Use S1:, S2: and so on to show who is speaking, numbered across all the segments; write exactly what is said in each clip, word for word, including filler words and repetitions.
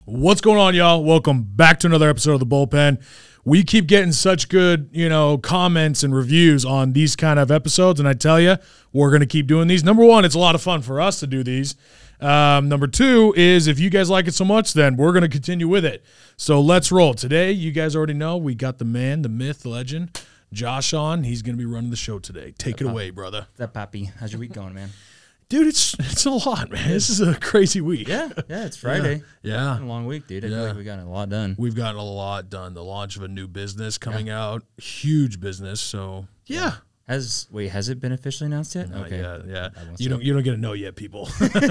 S1: What's going on, y'all? Welcome back to another episode of The Bullpen. We keep getting such good, you know, comments and reviews on these kind of episodes, and I tell you, we're going to keep doing these. Number one, it's a lot of fun for us to do these. Um, number two is if you guys like it so much, then we're going to continue with it. So let's roll. Today, you guys already know, we got the man, the myth, the legend, Josh on. He's going to be running the show today. Take it away, brother.
S2: What's up, Pappy? How's your week going, man?
S1: Dude, it's it's a lot, man. This is a crazy week.
S2: Yeah, yeah, it's Friday.
S1: Yeah.
S2: It's been a long week, dude. I
S1: Yeah.
S2: feel like we got a lot done.
S1: We've gotten a lot done. The launch of a new business coming out. Huge business. So, yeah.
S2: Has wait, has it been officially announced yet?
S1: Not
S2: okay.
S1: yet, yeah.
S2: I won't
S1: You
S2: say.
S1: don't you don't get to know yet, people.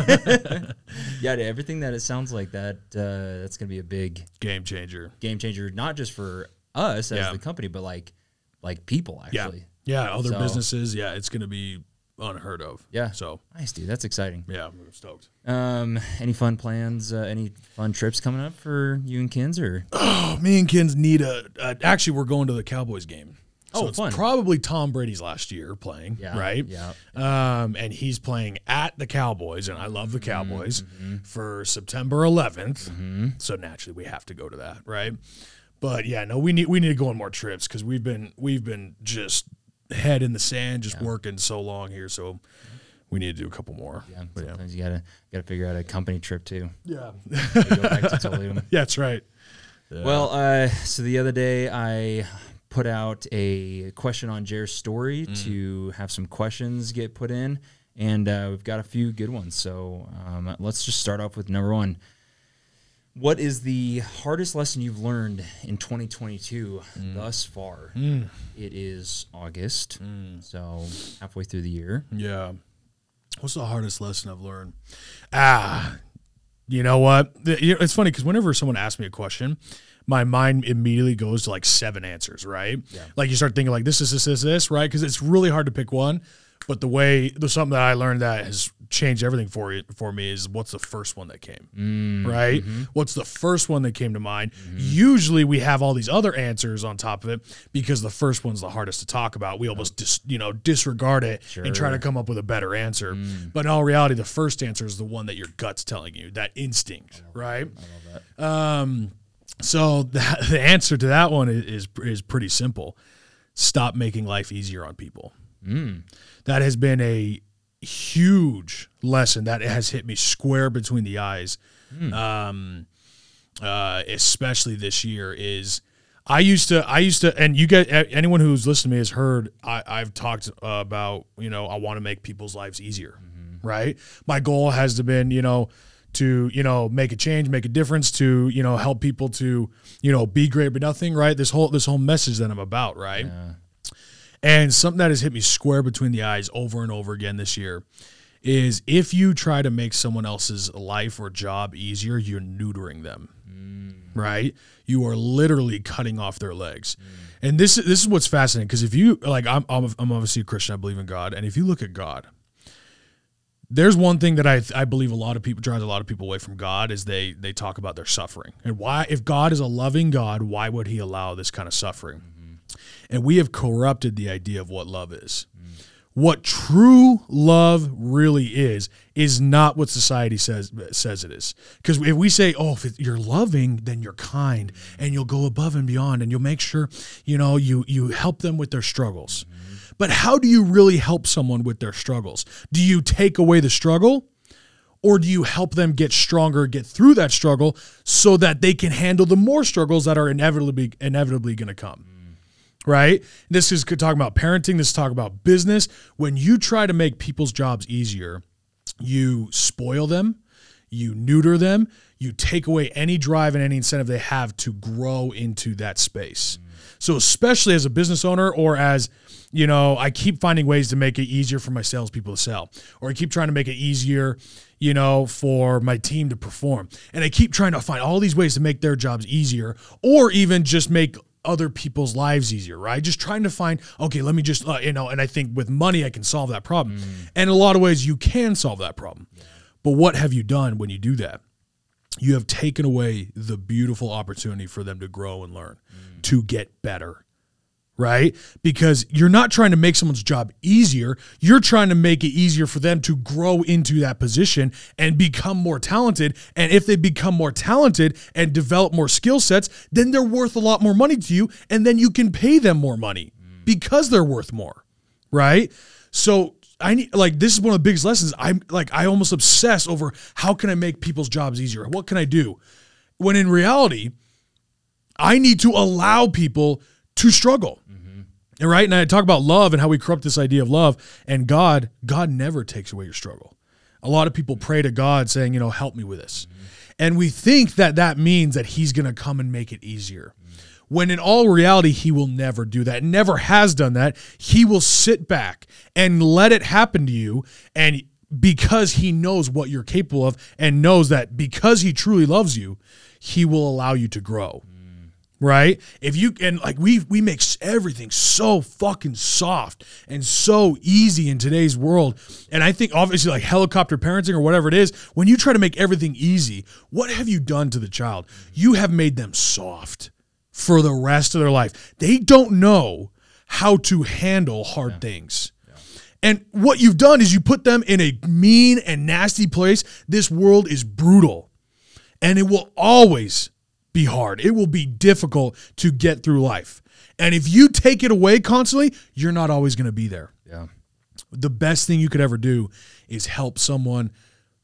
S2: Yeah, dude, everything that it sounds like that uh, that's gonna be a big
S1: Game changer.
S2: game changer, not just for us as
S1: Yeah.
S2: the company, but like like people
S1: Yeah.
S2: actually.
S1: Yeah, other
S2: So-
S1: businesses. Yeah, it's going to be unheard of.
S2: Yeah.
S1: So,
S2: Nice, dude. That's exciting.
S1: yeah, we're stoked.
S2: Um, any fun plans? Uh, any fun trips coming up for you and Kins or?
S1: Oh, me and Kins need a, a – actually, we're going to the Cowboys game. So
S2: Oh,
S1: it's
S2: fun.
S1: probably Tom Brady's last year playing,
S2: Yeah,
S1: right?
S2: yeah.
S1: Um, and he's playing at the Cowboys, and I love the Cowboys, for September eleventh. So naturally, we have to go to that, right? But yeah, no, we need we need to go on more trips because we've been we've been just head in the sand, just working so long here. So we need to do a couple more.
S2: Yeah.
S1: But yeah.
S2: Sometimes you gotta gotta figure out a company trip too.
S1: Yeah,
S2: You go back to Toledo.
S1: yeah, that's right. Yeah.
S2: Well, uh, so the other day I put out a question on Jer's story to have some questions get put in, and uh, we've got a few good ones. So um, let's just start off with number one. What is the hardest lesson you've learned in twenty twenty-two thus far? It is August, so halfway through the year.
S1: Yeah. What's the hardest lesson I've learned? Ah, you know what? The- you know, It's funny because whenever someone asks me a question, my mind immediately goes to like seven answers, right?
S2: Yeah.
S1: Like you start thinking like this, this, this, this, this, right? Because it's really hard to pick one. But the way, there's something that I learned that has changed everything for you, for me is what's the first one that came,
S2: Mm,
S1: right?
S2: mm-hmm.
S1: What's the first one that came to mind? Usually we have all these other answers on top of it because the first one's the hardest to talk about. We almost dis, you know disregard it and try to
S2: Sure.
S1: come up with a better answer. But in all reality, the first answer is the one that your gut's telling you, that instinct, right?
S2: I love that.
S1: Um, so the, the answer to that one is, is is pretty simple. Stop making life easier on people.
S2: Mm.
S1: That has been a huge lesson that has hit me square between the eyes, um, uh, especially this year. Is I used to, I used to, and you get anyone who's listened to me has heard I, I've talked uh, about, you know, I want to make people's lives easier, right? My goal has to been, you know, to, you know, make a change, make a difference, to, you know, help people to, you know, be great but nothing, right? This whole this whole message that I'm about, right?
S2: Yeah.
S1: And something that has hit me square between the eyes over and over again this year is if you try to make someone else's life or job easier, you're neutering them, right? You are literally cutting off their legs. And this, this is what's fascinating because if you, like, I'm, I'm I'm obviously a Christian, I believe in God. And if you look at God, there's one thing that I I believe a lot of people, drives a lot of people away from God is they they talk about their suffering. And why, if God is a loving God, why would he allow this kind of suffering? And we have corrupted the idea of what love is. Mm. What true love really is, is not what society says says it is. Because if we say, oh, if you're loving, then you're kind, and you'll go above and beyond, and you'll make sure, you know, you you help them with their struggles. Mm. But how do you really help someone with their struggles? Do you take away the struggle? Or do you help them get stronger, get through that struggle so that they can handle the more struggles that are inevitably inevitably going to come? Right? This is talking about parenting. This is talking about business. When you try to make people's jobs easier, you spoil them, you neuter them, you take away any drive and any incentive they have to grow into that space. Mm. So especially as a business owner or as, you know, I keep finding ways to make it easier for my salespeople to sell, or I keep trying to make it easier, you know, for my team to perform. And I keep trying to find all these ways to make their jobs easier, or even just make other people's lives easier, right? Just trying to find, okay, let me just, uh, you know, and I think with money, I can solve that problem. Mm. And in a lot of ways, you can solve that problem. Yeah. But what have you done when you do that? You have taken away the beautiful opportunity for them to grow and learn, mm. to get better, right? Because you're not trying to make someone's job easier. You're trying to make it easier for them to grow into that position and become more talented. And if they become more talented and develop more skill sets, then they're worth a lot more money to you. And then you can pay them more money because they're worth more, right? So I need, like, this is one of the biggest lessons. I'm like, I almost obsess over how can I make people's jobs easier? What can I do? When in reality, I need to allow people to struggle. Mm-hmm. And right. And I talk about love and how we corrupt this idea of love, and God, God never takes away your struggle. A lot of people pray to God saying, you know, help me with this. Mm-hmm. And we think that that means that he's going to come and make it easier. Mm-hmm. When in all reality, he will never do that. Never has done that. He will sit back and let it happen to you. And because he knows what you're capable of and knows that because he truly loves you, he will allow you to grow. Right? If you, and like we we make everything so fucking soft and so easy in today's world. And I think obviously like helicopter parenting or whatever it is, when you try to make everything easy, what have you done to the child? You have made them soft for the rest of their life. They don't know how to handle hard yeah. things. Yeah. And what you've done is you put them in a mean and nasty place. This world is brutal and it will always be hard. It will be difficult to get through life. And if you take it away constantly, you're not always going to be there.
S2: Yeah.
S1: The best thing you could ever do is help someone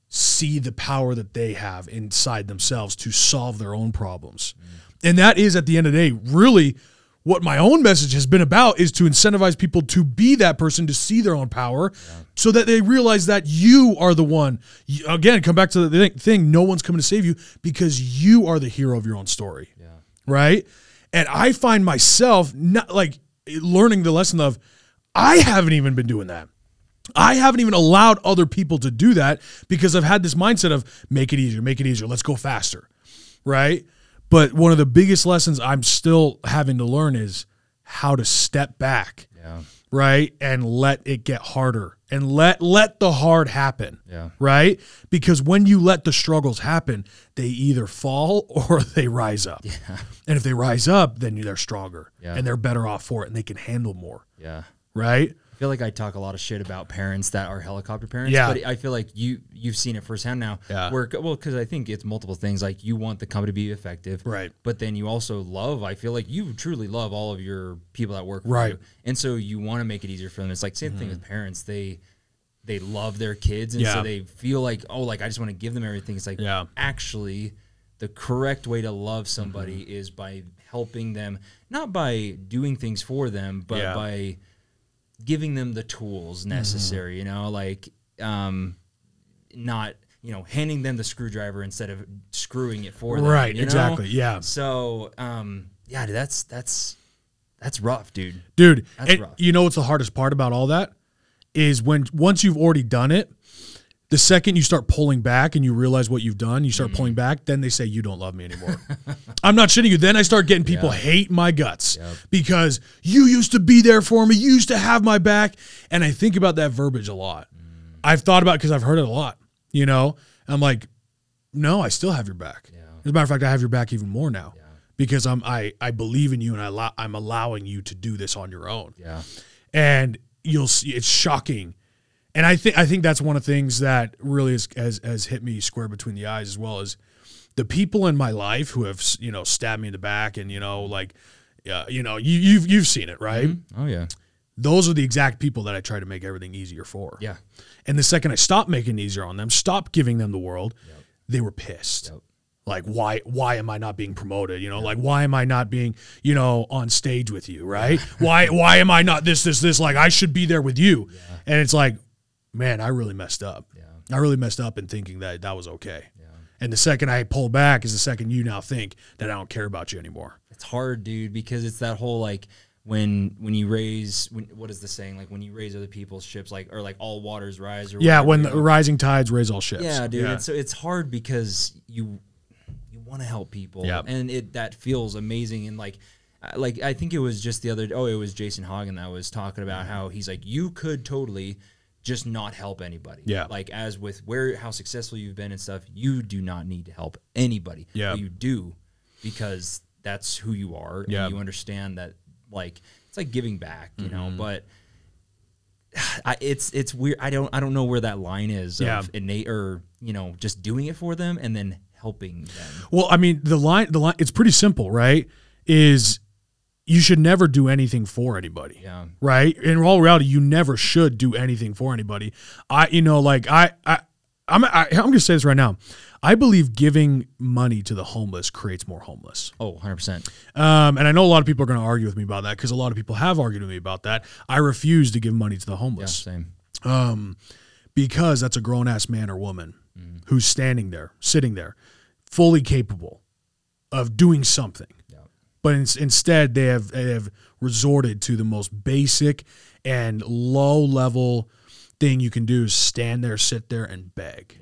S1: see the power that they have inside themselves to solve their own problems. Mm. And that is, at the end of the day, really what my own message has been about, is to incentivize people to be that person, to see their own power yeah. so that they realize that you are the one. Again, come back to the thing. No one's coming to save you because you are the hero of your own story. Yeah. Right. And I find myself not like learning the lesson of, I haven't even been doing that. I haven't even allowed other people to do that because I've had this mindset of make it easier, make it easier. Let's go faster. Right. But one of the biggest lessons I'm still having to learn is how to step back, yeah. right, and let it get harder and let let the hard happen, yeah. right? Because when you let the struggles happen, they either fall or they rise up. Yeah. And if they rise up, then they're stronger yeah. and they're better off for it and they can handle more.
S2: Yeah.
S1: Right?
S2: I feel like I talk a lot of shit about parents that are helicopter parents,
S1: yeah.
S2: but I feel like you, you've seen it firsthand now.
S1: Yeah.
S2: Where, well, because I think it's multiple things. Like, you want the company to be effective.
S1: Right.
S2: But then you also love, I feel like you truly love all of your people that work for
S1: right.
S2: you. And so you want to make it easier for them. It's like same mm-hmm. thing with parents. They they love their kids, and
S1: yeah.
S2: so they feel like, oh, like I just want to give them everything. It's like,
S1: yeah.
S2: actually, the correct way to love somebody mm-hmm. is by helping them, not by doing things for them, but yeah. by giving them the tools necessary, mm-hmm. you know, like um, not, you know, handing them the screwdriver instead of screwing it for them.
S1: Right,
S2: you know?
S1: exactly, yeah.
S2: So, um, yeah, dude, that's that's that's rough, dude.
S1: Dude,
S2: that's
S1: and
S2: rough.
S1: You know what's the hardest part about all that is when once you've already done it, the second you start pulling back and you realize what you've done, you start mm. pulling back, then they say, you don't love me anymore. I'm not shitting you. Then I start getting people yeah. hate my guts yep. because you used to be there for me. You used to have my back. And I think about that verbiage a lot. Mm. I've thought about it because I've heard it a lot, you know? I'm like, no, I still have your back. Yeah. As a matter of fact, I have your back even more now yeah. because I'm, I, I believe in you and I allow, I'm allowing you to do this on your own.
S2: Yeah.
S1: And you'll see, it's shocking. And I think I think that's one of the things that really is, has has hit me square between the eyes, as well as the people in my life who have, you know, stabbed me in the back, and you know, like, uh, you know, you, you've you've seen it, right?
S2: Mm-hmm. Oh yeah.
S1: Those are the exact people that I try to make everything easier for.
S2: Yeah.
S1: And the second I stopped making it easier on them, stopped giving them the world,
S2: yep.
S1: they were pissed.
S2: Yep.
S1: Like, why why am I not being promoted? You know, yep. like, why am I not being, you know, on stage with you, right? why why am I not this, this, this? Like, I should be there with you. Yeah. And it's like, man, I really messed up. Yeah. I really messed up in thinking that that was okay. Yeah. And the second I pull back is the second you now think that I don't care about you anymore.
S2: It's hard, dude, because it's that whole, like, when when you raise, when, what is the saying? Like, when you raise other people's ships, like, or like all waters rise. Or
S1: yeah,
S2: whatever,
S1: when
S2: you know?
S1: the rising tides raise all ships.
S2: Yeah, dude.
S1: Yeah.
S2: It's, so it's hard because you you want to help people.
S1: Yeah.
S2: And it that feels amazing. And, like, like I think it was just the other, oh, it was Jason Hagen that was talking about how he's like, you could totally just not help anybody.
S1: Yeah.
S2: Like, as with where how successful you've been and stuff, you do not need to help anybody.
S1: Yeah.
S2: But you do because that's who you are.
S1: Yeah.
S2: And you understand that like it's like giving back, you mm-hmm. know. But I, it's it's weird. I don't I don't know where that line is
S1: yeah.
S2: of innate or you know just doing it for them and then helping them.
S1: Well, I mean the line the line it's pretty simple, right? Is you should never do anything for anybody.
S2: Yeah.
S1: Right? In all reality, you never should do anything for anybody. I you know like I I I'm I, I'm going to say this right now. I believe giving money to the homeless creates more homeless.
S2: Oh, one hundred percent.
S1: Um, and I know a lot of people are going to argue with me about that because a lot of people have argued with me about that. I refuse to give money to the homeless.
S2: Yeah, same.
S1: Um, because that's a grown-ass man or woman mm. who's standing there, sitting there, fully capable of doing something. Yeah. But in, instead, they have, they have resorted to the most basic and low-level thing you can do is stand there, sit there, and beg. Yeah.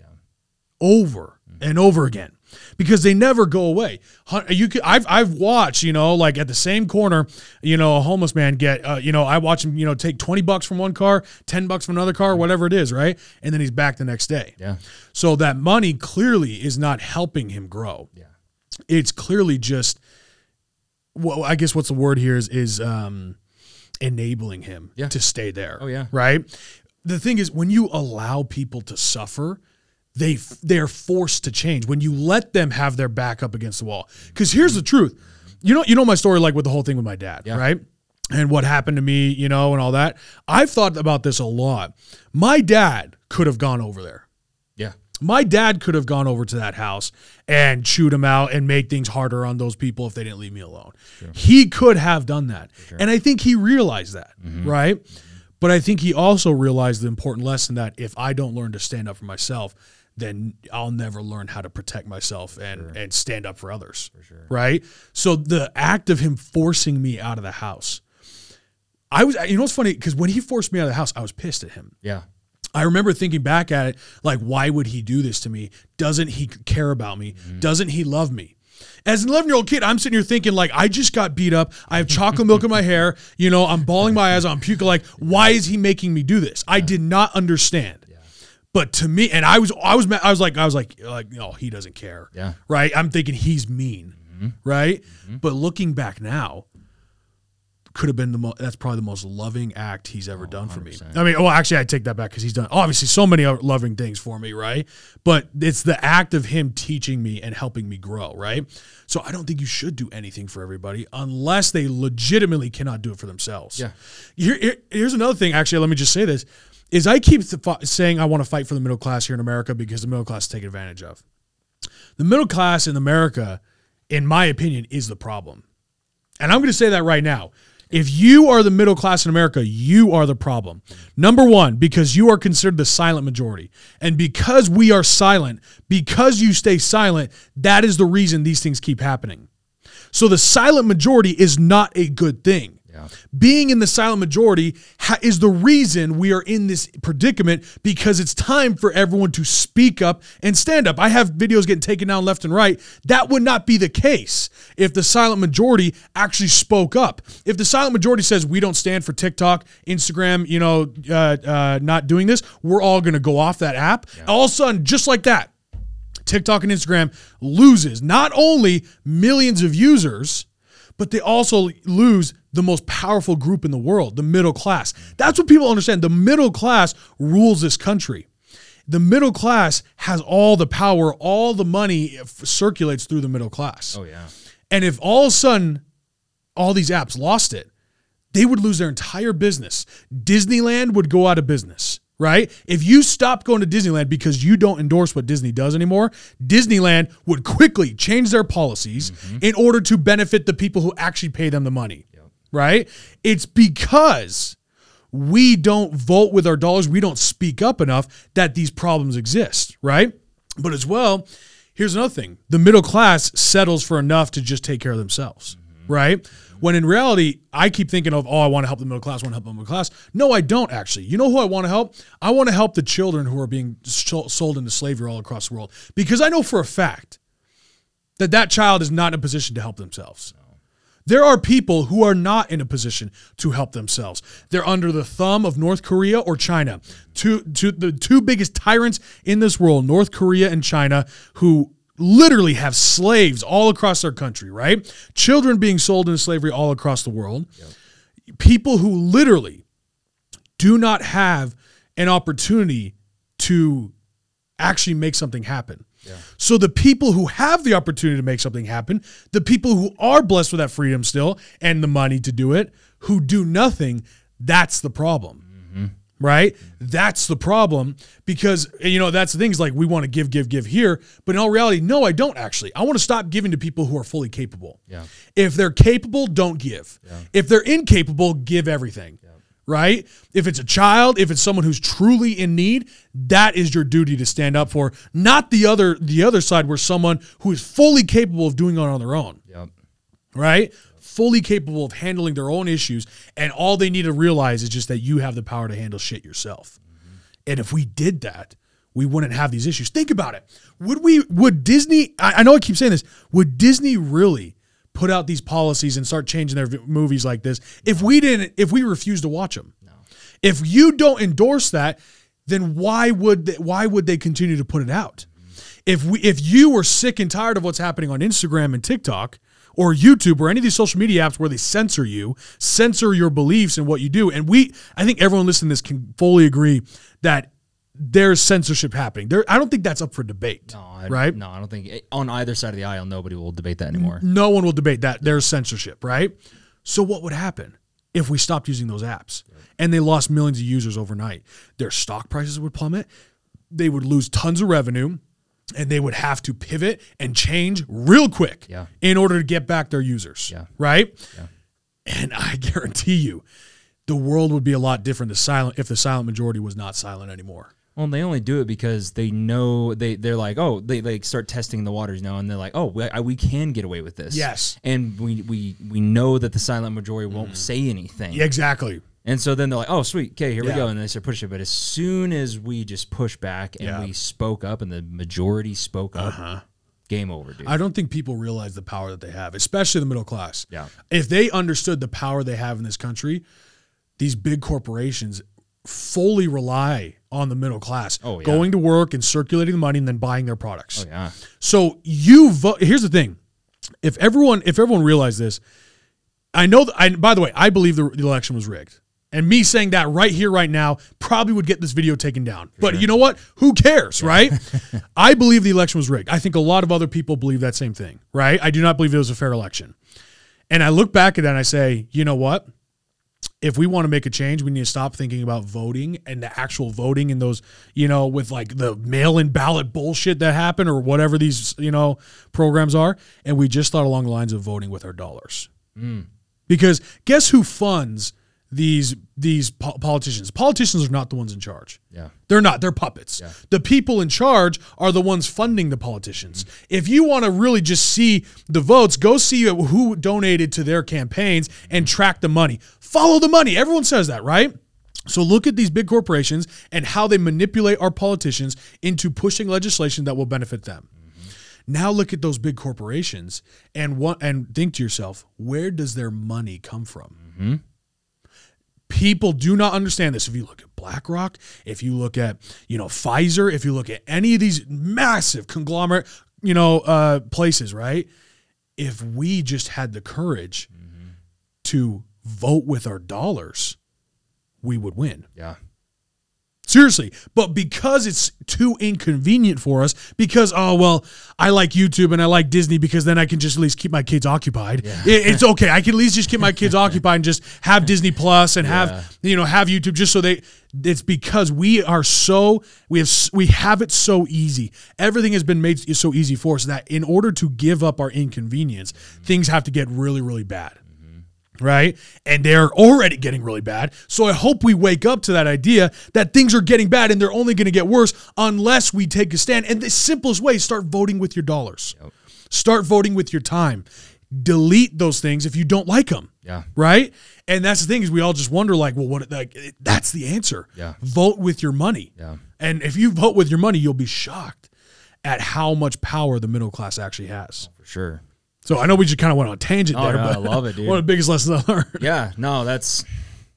S1: Over and over again, because they never go away. You could, I've I've watched, you know, like at the same corner, you know, a homeless man get, uh, you know, I watch him, you know, take twenty bucks from one car, ten bucks from another car, whatever it is, right, and then he's back the next day.
S2: Yeah.
S1: So that money clearly is not helping him grow.
S2: Yeah.
S1: It's clearly just, well, I guess what's the word here is is um, enabling him
S2: yeah.
S1: to stay there.
S2: Oh yeah.
S1: Right. The thing is, when you allow people to suffer, they they're forced to change. When you let them have their back up against the wall. Because here's the truth. You know, you know my story, like with the whole thing with my dad,
S2: yeah.
S1: right? And what happened to me, you know, and all that. I've thought about this a lot. My dad could have gone over there.
S2: Yeah.
S1: My dad could have gone over to that house and chewed him out and made things harder on those people if they didn't leave me alone. Sure. He could have done that. Sure. And I think he realized that, mm-hmm. right? Mm-hmm. But I think he also realized the important lesson that if I don't learn to stand up for myself, then I'll never learn how to protect myself and, sure. and stand up for others,
S2: for sure.
S1: right? So the act of him forcing me out of the house, I was, you know what's funny? Because when he forced me out of the house, I was pissed at him.
S2: Yeah.
S1: I remember thinking back at it, like, why would he do this to me? Doesn't he care about me? Mm-hmm. Doesn't he love me? As an eleven-year-old kid, I'm sitting here thinking, like, I just got beat up. I have chocolate milk in my hair. You know, I'm bawling my eyes out. I'm puking. Like, why is he making me do this? I did not understand. But to me, and I was, I was, I was like, I was like, like, no, he doesn't care.
S2: Yeah.
S1: Right. I'm thinking he's mean.
S2: Mm-hmm.
S1: Right.
S2: Mm-hmm.
S1: But looking back now, could have been the most, that's probably the most loving act he's ever oh, done for me. I mean, well, actually, I take that back because he's done obviously so many other loving things for me. Right. But it's the act of him teaching me and helping me grow. Right. So I don't think you should do anything for everybody unless they legitimately cannot do it for themselves.
S2: Yeah.
S1: Here, here, here's another thing. Actually, let me just say this. Is I keep saying I want to fight for the middle class here in America because the middle class is taken advantage of. The middle class in America, in my opinion, is the problem. And I'm going to say that right now. If you are the middle class in America, you are the problem. Number one, because you are considered the silent majority. And because we are silent, because you stay silent, that is the reason these things keep happening. So the silent majority is not a good thing.
S2: Yeah.
S1: Being in the silent majority ha- is the reason we are in this predicament because it's time for everyone to speak up and stand up. I have videos getting taken down left and right. That would not be the case if the silent majority actually spoke up. If the silent majority says we don't stand for TikTok, Instagram, you know, uh, uh, not doing this, we're all going to go off that app. Yeah. All of a sudden, just like that, TikTok and Instagram loses not only millions of users, but they also lose the most powerful group in the world, the middle class. That's what people understand. The middle class rules this country. The middle class has all the power, all the money circulates through the middle class.
S2: Oh, yeah.
S1: And if all of a sudden all these apps lost it, they would lose their entire business. Disneyland would go out of business. Right? If you stop going to Disneyland because you don't endorse what Disney does anymore, Disneyland would quickly change their policies mm-hmm. in order to benefit the people who actually pay them the money. Yep. Right? It's because we don't vote with our dollars, we don't speak up enough that these problems exist. Right? But as well, here's another thing. The middle class settles for enough to just take care of themselves. Mm-hmm. Right? When in reality, I keep thinking of, oh, I want to help the middle class, I want to help the middle class. No, I don't actually. You know who I want to help? I want to help the children who are being sold into slavery all across the world. Because I know for a fact that that child is not in a position to help themselves. No. There are people who are not in a position to help themselves. They're under the thumb of North Korea or China. Two, two, the two biggest tyrants in this world, North Korea and China, who literally have slaves all across our country, right? Children being sold into slavery all across the world. Yep. People who literally do not have an opportunity to actually make something happen. Yeah. So the people who have the opportunity to make something happen, the people who are blessed with that freedom still and the money to do it, who do nothing, that's the problem. Mm-hmm. Right? That's the problem, because, you know, that's the thing is like we want to give, give, give here. But in all reality, no, I don't actually. I want to stop giving to people who are fully capable. Yeah. If they're capable, don't give. Yeah. If they're incapable, give everything. Yeah. Right? If it's a child, if it's someone who's truly in need, that is your duty to stand up for, not the other the other side where someone who is fully capable of doing it on their own. Yep. Right? Fully capable of handling their own issues, and all they need to realize is just that you have the power to handle shit yourself. Mm-hmm. And if we did that, we wouldn't have these issues. Think about it. Would we, would Disney, I, I know I keep saying this, would Disney really put out these policies and start changing their v- movies like this if we didn't, if we refused to watch them? No. If you don't endorse that, then why would they, why would they continue to put it out? Mm-hmm. If we, if you were sick and tired of what's happening on Instagram and TikTok, or YouTube, or any of these social media apps where they censor you, censor your beliefs and what you do. And we, I think everyone listening to this can fully agree that there's censorship happening. There, I don't think that's up for debate,
S2: no, I,
S1: right?
S2: No, I don't think, on either side of the aisle, nobody will debate that anymore.
S1: No one will debate that. There's censorship, right? So what would happen if we stopped using those apps and they lost millions of users overnight? Their stock prices would plummet. They would lose tons of revenue. And they would have to pivot and change real quick yeah. in order to get back their users, yeah. right? Yeah. And I guarantee you, the world would be a lot different the silent, if the silent majority was not silent anymore.
S2: Well, they only do it because they know, they, they're like, oh, they like start testing the waters now, and they're like, oh, we, we can get away with this.
S1: Yes.
S2: And we we, we know that the silent majority won't mm. say anything.
S1: Yeah, exactly.
S2: And so then they're like, oh, sweet, okay, here yeah. we go. And they start pushing it. But as soon as we just push back and yeah. we spoke up and the majority spoke up, uh-huh. game over, dude.
S1: I don't think people realize the power that they have, especially the middle class.
S2: Yeah.
S1: If they understood the power they have in this country, these big corporations fully rely on the middle class oh, yeah. going to work and circulating the money and then buying their products.
S2: Oh, yeah.
S1: So you vote. Here's the thing. If everyone if everyone realized this, I know, that, I, by the way, I believe the, the election was rigged. And me saying that right here, right now, probably would get this video taken down. For but sure. You know what? Who cares, yeah. right? I believe the election was rigged. I think a lot of other people believe that same thing, right? I do not believe it was a fair election. And I look back at that and I say, you know what? If we want to make a change, we need to stop thinking about voting and the actual voting in those, you know, with like the mail-in ballot bullshit that happened or whatever these, you know, programs are. And we just thought along the lines of voting with our dollars. Mm. Because guess who funds these these po- politicians? Politicians are not the ones in charge. Yeah. They're not. They're puppets. Yeah. The people in charge are the ones funding the politicians. Mm-hmm. If you want to really just see the votes, go see who donated to their campaigns and track the money. Follow the money. Everyone says that, right? So look at these big corporations and how they manipulate our politicians into pushing legislation that will benefit them. Mm-hmm. Now look at those big corporations and what, and think to yourself, where does their money come from? Mm-hmm. People do not understand this. If you look at BlackRock, if you look at, you know, Pfizer, if you look at any of these massive conglomerate, you know, uh, places, right? If we just had the courage mm-hmm. to vote with our dollars, we would win.
S2: Yeah.
S1: Seriously. But because it's too inconvenient for us, because, oh, well, I like YouTube and I like Disney because then I can just at least keep my kids occupied. Yeah. It's okay. I can at least just keep my kids occupied and just have Disney Plus and have, yeah. you know, have YouTube just so they, it's because we are so, we have, we have it so easy. Everything has been made so easy for us that in order to give up our inconvenience, mm-hmm. things have to get really, really bad. Right? And they're already getting really bad. So I hope we wake up to that idea that things are getting bad and they're only going to get worse unless we take a stand. And the simplest way, start voting with your dollars. Yep. Start voting with your time. Delete those things if you don't like them.
S2: Yeah.
S1: Right? And that's the thing is we all just wonder like, well, what, like, that's the answer.
S2: Yeah.
S1: Vote with your money.
S2: Yeah.
S1: And if you vote with your money, you'll be shocked at how much power the middle class actually has.
S2: Oh, for sure.
S1: So I know we just kind of went on a tangent
S2: oh,
S1: there,
S2: no,
S1: but
S2: I love it, dude.
S1: One of the biggest lessons I learned.
S2: Yeah, no, that's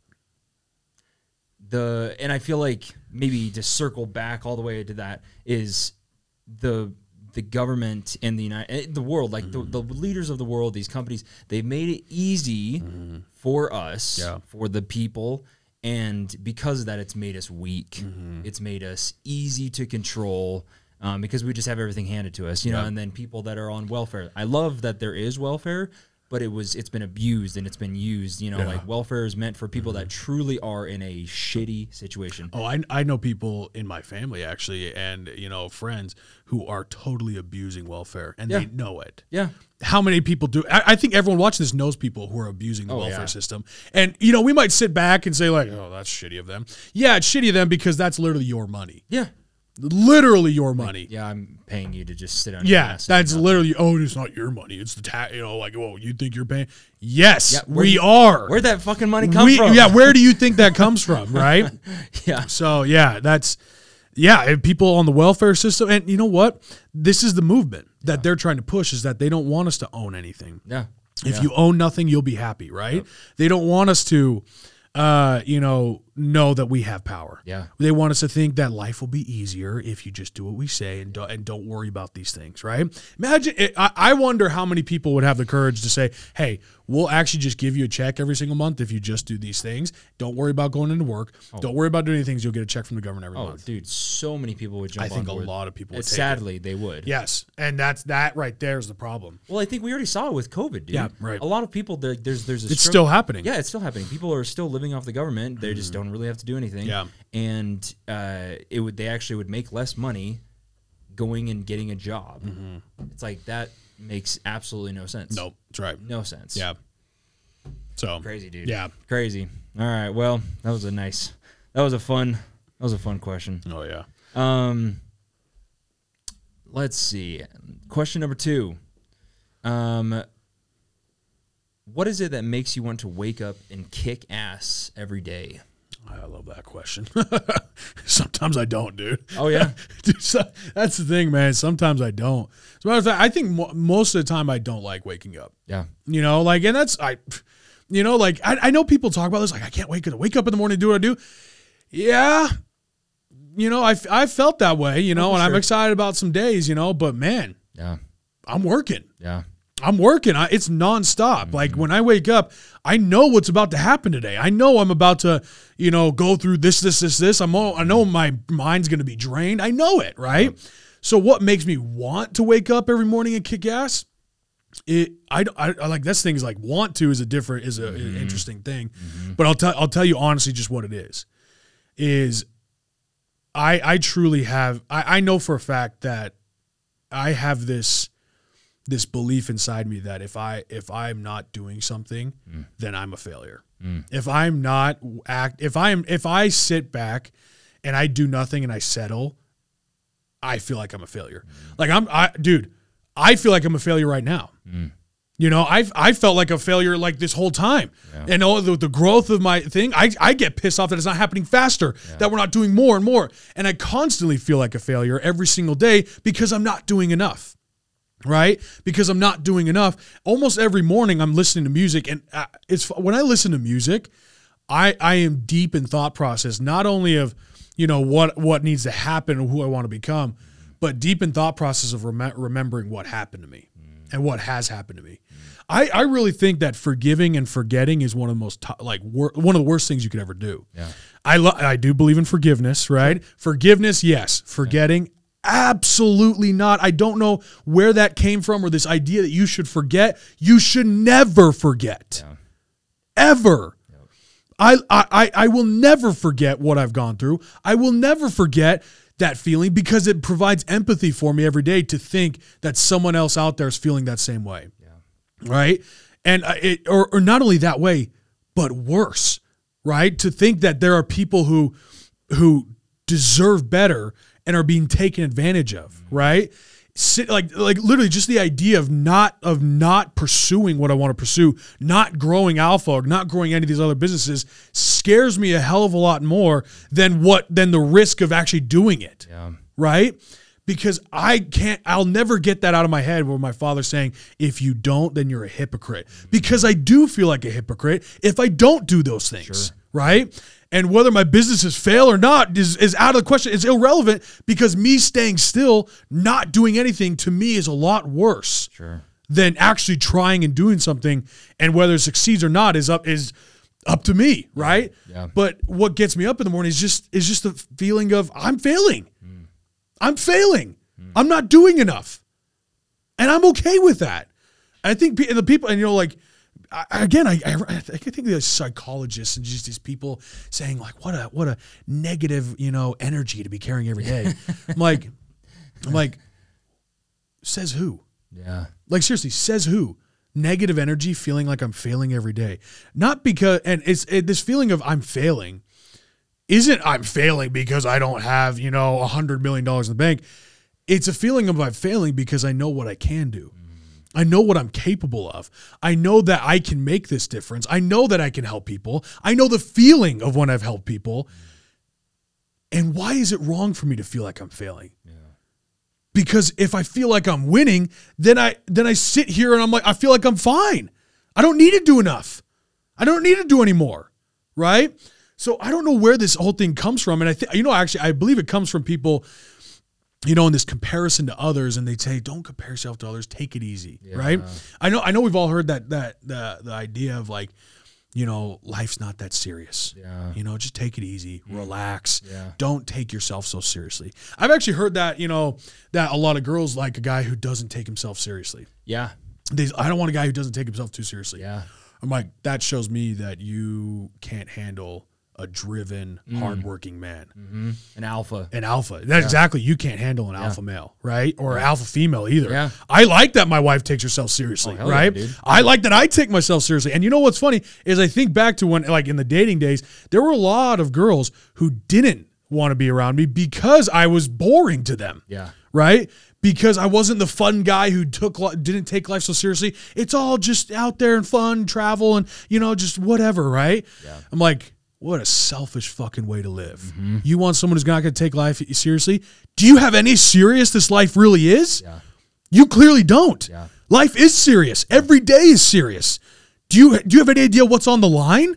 S2: the, and I feel like maybe to circle back all the way to that is the the government and the United, the world, like mm-hmm. the, the leaders of the world, these companies, they've made it easy mm-hmm. for us, yeah. for the people. And because of that, it's made us weak. Mm-hmm. It's made us easy to control um, because we just have everything handed to us, you yeah. know, and then people that are on welfare. I love that there is welfare, but it was, it's been abused and it's been used, you know, yeah. like welfare is meant for people mm-hmm. that truly are in a shitty situation.
S1: Oh, I, I know people in my family actually, and, you know, friends who are totally abusing welfare and yeah. they know it.
S2: Yeah.
S1: How many people do? I, I think everyone watching this knows people who are abusing the oh, welfare yeah. system. And, you know, we might sit back and say like, oh, that's shitty of them. Yeah, it's shitty of them because that's literally your money.
S2: Yeah.
S1: Literally your money.
S2: Like, yeah, I'm paying you to just sit on
S1: yeah,
S2: your ass.
S1: That's literally, oh, it's not your money. It's the tax, you know, like, oh, you think you're paying? Yes, yeah,
S2: where,
S1: we are.
S2: Where'd that fucking money come
S1: we,
S2: from?
S1: Yeah, where do you think that comes from, right?
S2: yeah.
S1: So, yeah, that's, yeah, people on the welfare system. And you know what? This is the movement that yeah. they're trying to push is that they don't want us to own anything.
S2: Yeah.
S1: If
S2: yeah.
S1: you own nothing, you'll be happy, right? Yep. They don't want us to, uh, you know, know that we have power.
S2: Yeah.
S1: They want us to think that life will be easier if you just do what we say and don't, and don't worry about these things, right? Imagine, it, I, I wonder how many people would have the courage to say, hey, we'll actually just give you a check every single month if you just do these things. Don't worry about going into work. Oh. Don't worry about doing any things. You'll get a check from the government every
S2: oh,
S1: month.
S2: Dude, so many people would jump
S1: I think
S2: on board.
S1: a lot of people would take
S2: Sadly,
S1: it.
S2: they would.
S1: Yes, and that's that right there is the problem.
S2: Well, I think we already saw it with COVID, dude.
S1: Yeah, right.
S2: A lot of people, there's there's a
S1: It's
S2: struggle.
S1: still happening.
S2: Yeah, it's still happening. People are still living off the government. They mm. just don't really have to do anything.
S1: Yeah.
S2: And uh, it would they actually would make less money going and getting a job. Mm-hmm. It's like that makes absolutely no sense.
S1: Nope, that's right.
S2: No sense.
S1: Yeah. So
S2: crazy, dude.
S1: Yeah.
S2: Crazy. All right. Well, that was a nice that was a fun that was a fun question.
S1: Oh yeah.
S2: Um let's see. Question number two. Um What is it that makes you want to wake up and kick ass every day?
S1: I love that question. Sometimes I don't, dude.
S2: Oh, yeah?
S1: Dude, so, that's the thing, man. Sometimes I don't. As a matter of fact, I think mo- most of the time I don't like waking up.
S2: Yeah.
S1: You know, like, and that's, I, you know, like, I, I know people talk about this, like, I can't wake up, wake up in the morning and do what I do. Yeah. You know, I, I felt that way, you know, oh, and sure. I'm excited about some days, you know, but man,
S2: yeah,
S1: I'm working.
S2: Yeah.
S1: I'm working. I, it's nonstop. Mm-hmm. Like when I wake up, I know what's about to happen today. I know I'm about to, you know, go through this, this, this, this. I'm all, I know my mind's going to be drained. I know it, right? Yep. So what makes me want to wake up every morning and kick ass? It, I, I, I like this thing is like want to is a different, is a, mm-hmm. an interesting thing. Mm-hmm. But I'll tell, I'll tell you honestly, just what it is, is I, I truly have, I, I know for a fact that I have this, this belief inside me that if I if I'm not doing something, mm. then I'm a failure. Mm. If I'm not act if I'm if I sit back and I do nothing and I settle, I feel like I'm a failure. Mm. Like I'm I dude, I feel like I'm a failure right now. Mm. You know, I I felt like a failure like this whole time. Yeah. And all the, the growth of my thing, I I get pissed off that it's not happening faster, yeah. that we're not doing more and more. And I constantly feel like a failure every single day because I'm not doing enough. Right? Because I'm not doing enough. Almost every morning I'm listening to music, and it's when I listen to music, I I am deep in thought process, not only of, you know, what what needs to happen and who I want to become, but deep in thought process of rem- remembering what happened to me mm. and what has happened to me. Mm. I, I really think that forgiving and forgetting is one of the most t- like wor- one of the worst things you could ever do.
S2: Yeah.
S1: I lo- I do believe in forgiveness, right? Sure. Forgiveness, yes. Forgetting. Yeah. Absolutely not. I don't know where that came from or this idea that you should forget. You should never forget. Yeah. Ever. Yep. I, I, I will never forget what I've gone through. I will never forget that feeling because it provides empathy for me every day to think that someone else out there is feeling that same way. Yeah. Right? And it, or, or not only that way, but worse, right? To think that there are people who who deserve better and are being taken advantage of, right? Sit, like, like literally just the idea of not of not pursuing what I want to pursue, not growing Alpha, or not growing any of these other businesses scares me a hell of a lot more than what than the risk of actually doing it,
S2: yeah.
S1: right? Because I can't, I'll never get that out of my head where my father's saying, if you don't, then you're a hypocrite. Because I do feel like a hypocrite if I don't do those things,
S2: sure.
S1: right? And whether my businesses fail or not is, is out of the question. It's irrelevant because me staying still, not doing anything, to me is a lot worse
S2: Sure.
S1: than actually trying and doing something. And whether it succeeds or not is up is up to me, right?
S2: Yeah.
S1: But what gets me up in the morning is just is just the feeling of I'm failing. Mm. I'm failing. Mm. I'm not doing enough. And I'm okay with that. I think the people, and you know, like, I, again, I, I I think the psychologists and just these people saying like, what a what a negative, you know, energy to be carrying every day. I'm like, I'm like, says who?
S2: Yeah.
S1: Like seriously, says who? Negative energy, feeling like I'm failing every day. Not because, and it's it, this feeling of I'm failing isn't I'm failing because I don't have, you know, a hundred million dollars in the bank. It's a feeling of I'm failing because I know what I can do. I know what I'm capable of. I know that I can make this difference. I know that I can help people. I know the feeling of when I've helped people. And why is it wrong for me to feel like I'm failing? Yeah. Because if I feel like I'm winning, then I then I sit here and I'm like, I feel like I'm fine. I don't need to do enough. I don't need to do any more, right? So I don't know where this whole thing comes from. And I think, you know, actually, I believe it comes from people, you know, in this comparison to others, and they say, don't compare yourself to others, take it easy, yeah. right? I know I know we've all heard that that the the idea of like, you know, life's not that serious.
S2: Yeah.
S1: You know, just take it easy,
S2: yeah.
S1: relax.
S2: Yeah.
S1: Don't take yourself so seriously. I've actually heard that, you know, that a lot of girls like a guy who doesn't take himself seriously.
S2: Yeah.
S1: They, I don't want a guy who doesn't take himself too seriously.
S2: Yeah.
S1: I'm like, that shows me that you can't handle a driven, mm. hardworking man.
S2: Mm-hmm. An alpha.
S1: An alpha. That's yeah. exactly. You can't handle an yeah. alpha male, right? Or
S2: yeah.
S1: an alpha female either.
S2: Yeah.
S1: I like that my wife takes herself seriously,
S2: oh,
S1: right?
S2: Yeah,
S1: I like that I take myself seriously. And you know what's funny is I think back to when, like in the dating days, there were a lot of girls who didn't want to be around me because I was boring to them.
S2: Yeah.
S1: Right? Because I wasn't the fun guy who took didn't take life so seriously. It's all just out there and fun, travel, and, you know, just whatever, right?
S2: Yeah.
S1: I'm like, what a selfish fucking way to live.
S2: Mm-hmm.
S1: You want someone who's not going to take life seriously? Do you have any serious this life really is?
S2: Yeah.
S1: You clearly don't.
S2: Yeah.
S1: Life is serious. Every day is serious. Do you do you have any idea what's on the line?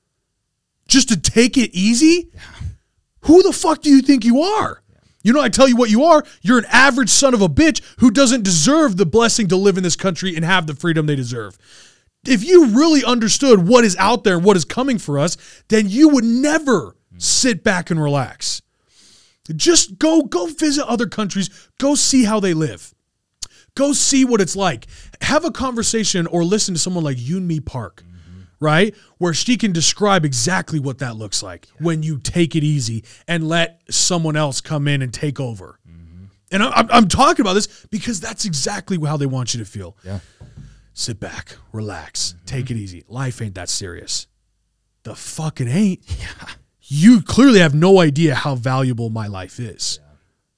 S1: Just to take it easy?
S2: Yeah.
S1: Who the fuck do you think you are? Yeah. You know, I tell you what you are. You're an average son of a bitch who doesn't deserve the blessing to live in this country and have the freedom they deserve. If you really understood what is out there and what is coming for us, then you would never sit back and relax. Just go, go visit other countries. Go see how they live. Go see what it's like. Have a conversation or listen to someone like Yoon Mi Park, mm-hmm. right? Where she can describe exactly what that looks like yeah. when you take it easy and let someone else come in and take over. Mm-hmm. And I'm, I'm talking about this because that's exactly how they want you to feel.
S2: Yeah.
S1: Sit back, relax, mm-hmm. take it easy. Life ain't that serious. The fuck it ain't.
S2: Yeah.
S1: You clearly have no idea how valuable my life is.
S2: Yeah.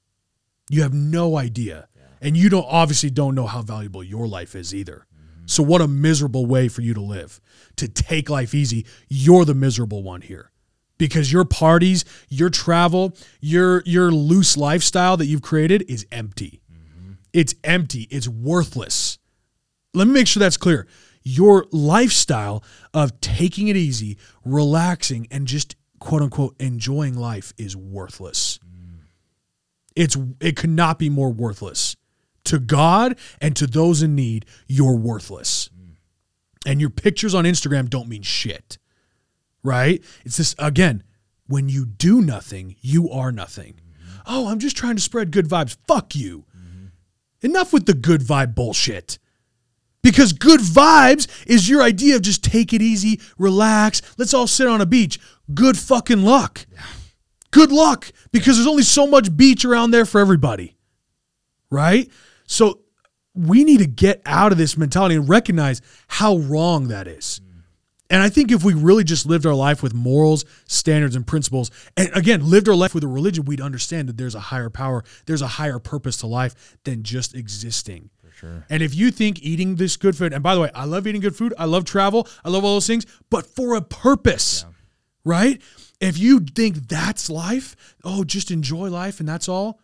S1: You have no idea. Yeah. And you don't obviously don't know how valuable your life is either. Mm-hmm. So what a miserable way for you to live. To take life easy, you're the miserable one here. Because your parties, your travel, your your loose lifestyle that you've created is empty. Mm-hmm. It's empty. It's worthless. Let me make sure that's clear. Your lifestyle of taking it easy, relaxing, and just quote unquote enjoying life is worthless. Mm. It's it could not be more worthless. To God and to those in need, you're worthless. Mm. And your pictures on Instagram don't mean shit. Right? It's this, again, when you do nothing, you are nothing. Mm-hmm. Oh, I'm just trying to spread good vibes. Fuck you. Mm-hmm. Enough with the good vibe bullshit. Because good vibes is your idea of just take it easy, relax, let's all sit on a beach. Good fucking luck. Yeah. Good luck, because there's only so much beach around there for everybody. Right? So we need to get out of this mentality and recognize how wrong that is. Mm. And I think if we really just lived our life with morals, standards, and principles, and again, lived our life with a religion, we'd understand that there's a higher power, there's a higher purpose to life than just existing.
S2: Sure.
S1: And if you think eating this good food, and by the way, I love eating good food, I love travel, I love all those things, but for a purpose, yeah. right? If you think that's life, oh, just enjoy life and that's all,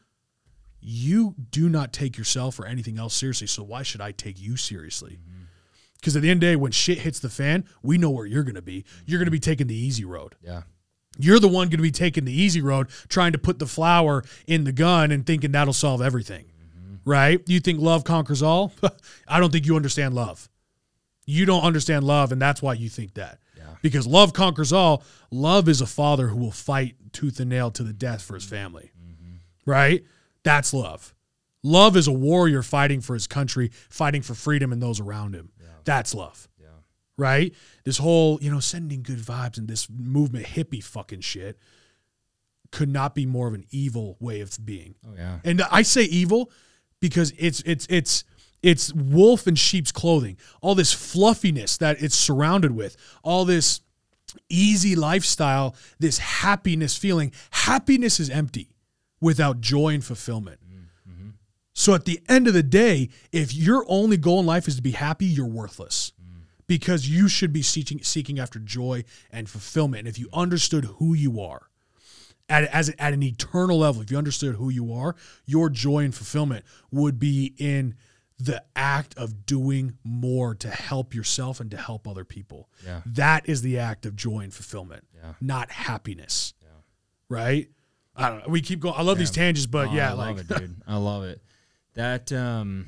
S1: you do not take yourself or anything else seriously. So why should I take you seriously? Because mm-hmm. at the end of the day, when shit hits the fan, we know where you're going to be. You're going to be taking the easy road.
S2: Yeah.
S1: You're the one going to be taking the easy road, trying to put the flower in the gun and thinking that'll solve everything, mm-hmm. right? You think love conquers all? I don't think you understand love. You don't understand love, and that's why you think that. Yeah. Because love conquers all. Love is a father who will fight tooth and nail to the death for his family, mm-hmm. right? That's love. Love is a warrior fighting for his country, fighting for freedom and those around him. Yeah. That's love. Yeah. Right? This whole, you know, sending good vibes and this movement hippie fucking shit could not be more of an evil way of being.
S2: Oh yeah.
S1: And I say evil because it's it's it's it's wolf in sheep's clothing. All this fluffiness that it's surrounded with, all this easy lifestyle, this happiness feeling. Happiness is empty without joy and fulfillment. Mm-hmm. So at the end of the day, if your only goal in life is to be happy, you're worthless. Mm. Because you should be seeking seeking after joy and fulfillment. And if you understood who you are, at as at an eternal level, if you understood who you are, your joy and fulfillment would be in the act of doing more to help yourself and to help other people.
S2: Yeah.
S1: That is the act of joy and fulfillment,
S2: yeah.
S1: not happiness. Yeah. Right? I don't know. We keep going. I love yeah. these tangents, but
S2: oh,
S1: yeah,
S2: I
S1: like
S2: love it, dude. I love it. That um,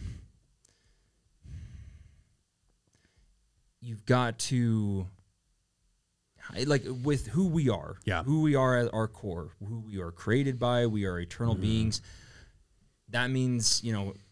S2: you've got to like with who we are,
S1: yeah,
S2: who we are at our core, who we are created by. We are eternal mm-hmm. beings. That means, you know,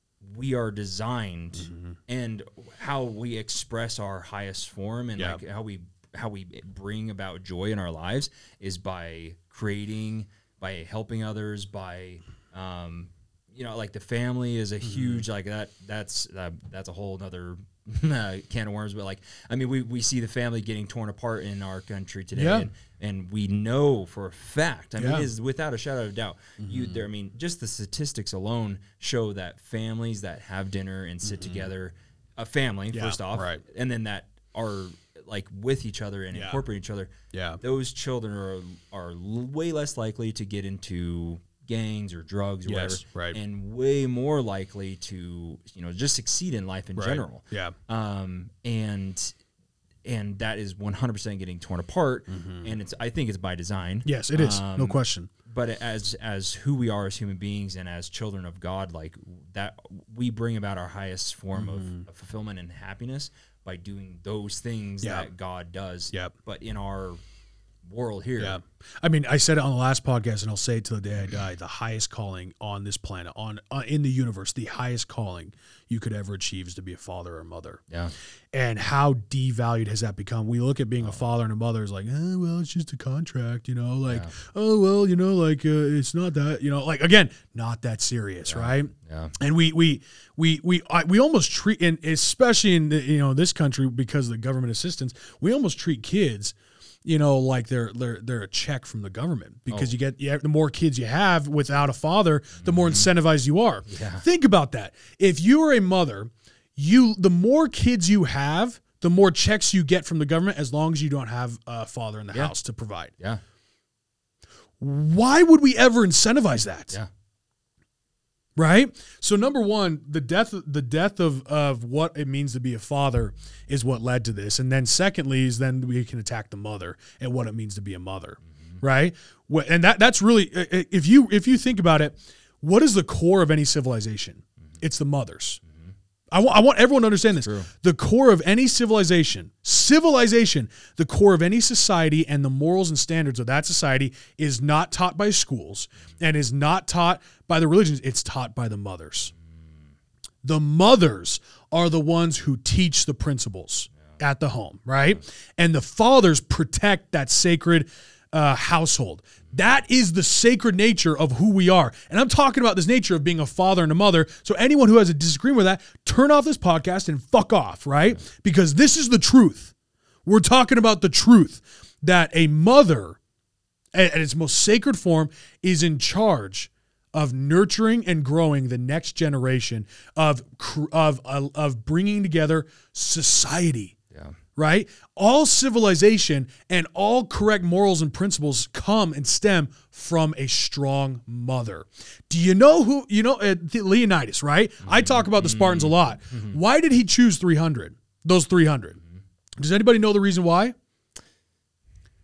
S2: we are designed, mm-hmm. and how we express our highest form and yeah. like how we how we bring about joy in our lives is by creating, by helping others, by um, you know, like the family is a mm-hmm. huge like that. That's uh, that's a whole nother uh, can of worms. But like, I mean, we we see the family getting torn apart in our country today,
S1: yeah.
S2: and, and we know for a fact. I mean,
S1: yeah.
S2: it is without a shadow of a doubt. Mm-hmm. You there. I mean, just the statistics alone show that families that have dinner and sit mm-hmm. together, a family
S1: yeah,
S2: first off,
S1: right.
S2: and then that are like with each other and
S1: yeah.
S2: incorporate each other.
S1: Yeah,
S2: those children are are way less likely to get into gangs or drugs or
S1: yes,
S2: whatever,
S1: right.
S2: and way more likely to, you know, just succeed in life in
S1: right.
S2: general.
S1: Yeah.
S2: Um, and and that is one hundred percent getting torn apart, mm-hmm. and it's I think it's by design.
S1: Yes, it is.
S2: Um,
S1: no question.
S2: But as as who we are as human beings and as children of God, like that, we bring about our highest form mm-hmm. of, of fulfillment and happiness by doing those things
S1: yeah.
S2: that God does.
S1: Yep.
S2: But in our world here.
S1: Yeah. I mean, I said it on the last podcast, and I'll say it till the day I die, the highest calling on this planet, on uh, in the universe, the highest calling you could ever achieve is to be a father or a mother.
S2: Yeah.
S1: And how devalued has that become? We look at being oh. a father and a mother as like, oh, well, it's just a contract, you know, like, yeah. oh, well, you know, like, uh, it's not that, you know, like, again, not that serious,
S2: yeah.
S1: right?
S2: Yeah.
S1: And we, we, we, we, I, we almost treat, and especially in, the, you know, this country, because of the government assistance, we almost treat kids, you know, like they're they're they're a check from the government, because oh. you get you the more kids you have without a father, the more incentivized you are.
S2: Yeah.
S1: Think about that. If you are a mother, you the more kids you have, the more checks you get from the government, as long as you don't have a father in the
S2: yeah.
S1: house to provide.
S2: Yeah.
S1: Why would we ever incentivize that?
S2: Yeah.
S1: Right? So number one, the death the death of, of what it means to be a father is what led to this. And then secondly is then we can attack the mother and what it means to be a mother. Mm-hmm. Right? And that that's really, if you if you think about it, what is the core of any civilization? Mm-hmm. It's the mothers. Mm-hmm. I, w- I want everyone to understand this.
S2: True.
S1: The core of any civilization, civilization, the core of any society and the morals and standards of that society is not taught by schools and is not taught by the religions. It's taught by the mothers. The mothers are the ones who teach the principles yeah. at the home, right? And the fathers protect that sacred uh, household. That is the sacred nature of who we are. And I'm talking about this nature of being a father and a mother. So anyone who has a disagreement with that, turn off this podcast and fuck off, right? Because this is the truth. We're talking about the truth that a mother, at its most sacred form, is in charge of nurturing and growing the next generation, of of of bringing together society.
S2: Yeah.
S1: Right? All civilization and all correct morals and principles come and stem from a strong mother. Do you know who, you know, uh, Leonidas, right? Mm-hmm. I talk about the Spartans a lot. Mm-hmm. Why did he choose three hundred? Those three hundred. Mm-hmm. Does anybody know the reason why?
S2: I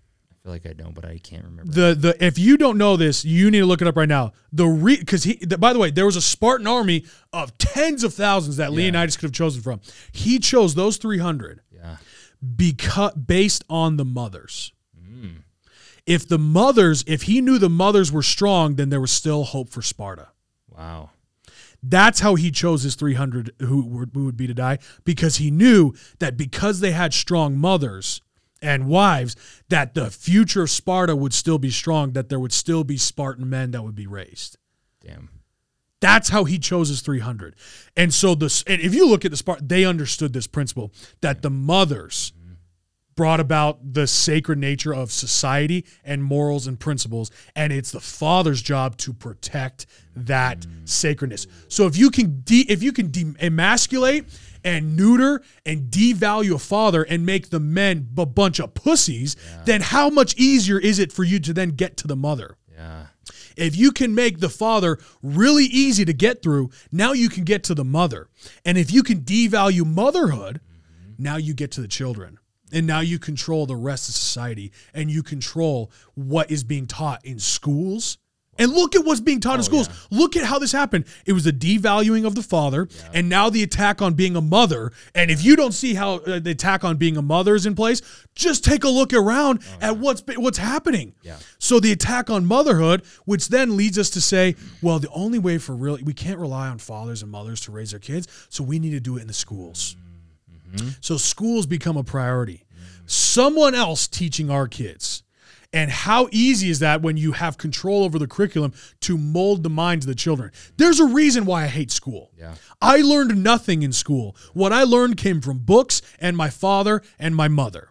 S2: feel like I don't, but I can't remember.
S1: The the if you don't know this, you need to look it up right now. The re because he the, by the way, there was a Spartan army of tens of thousands that yeah. Leonidas could have chosen from. He chose those three hundred.
S2: Yeah.
S1: Because based on the mothers. Mm. If the mothers, if he knew the mothers were strong, then there was still hope for Sparta.
S2: Wow.
S1: That's how he chose his three hundred who would, who would be to die, because he knew that because they had strong mothers and wives, that the future of Sparta would still be strong, that there would still be Spartan men that would be raised.
S2: Damn.
S1: That's how he chose his three hundred. And so this, and if you look at the Spartan, they understood this principle that the mothers mm-hmm. brought about the sacred nature of society and morals and principles, and it's the father's job to protect that mm-hmm. sacredness. So if you can de- if you can de- emasculate and neuter and devalue a father and make the men a bunch of pussies, yeah. then how much easier is it for you to then get to the mother?
S2: Yeah.
S1: If you can make the father really easy to get through, now you can get to the mother. And if you can devalue motherhood, mm-hmm. now you get to the children. And now you control the rest of society, and you control what is being taught in schools. And look at what's being taught oh, in schools. Yeah. Look at how this happened. It was the devaluing of the father, yeah. and now the attack on being a mother. And if you don't see how uh, the attack on being a mother is in place, just take a look around oh, yeah. at what's what's happening.
S2: Yeah.
S1: So the attack on motherhood, which then leads us to say, well, the only way for really, we can't rely on fathers and mothers to raise their kids, so we need to do it in the schools. Mm-hmm. So schools become a priority. Mm-hmm. Someone else teaching our kids. And how easy is that when you have control over the curriculum to mold the minds of the children? There's a reason why I hate school.
S2: Yeah.
S1: I learned nothing in school. What I learned came from books and my father and my mother.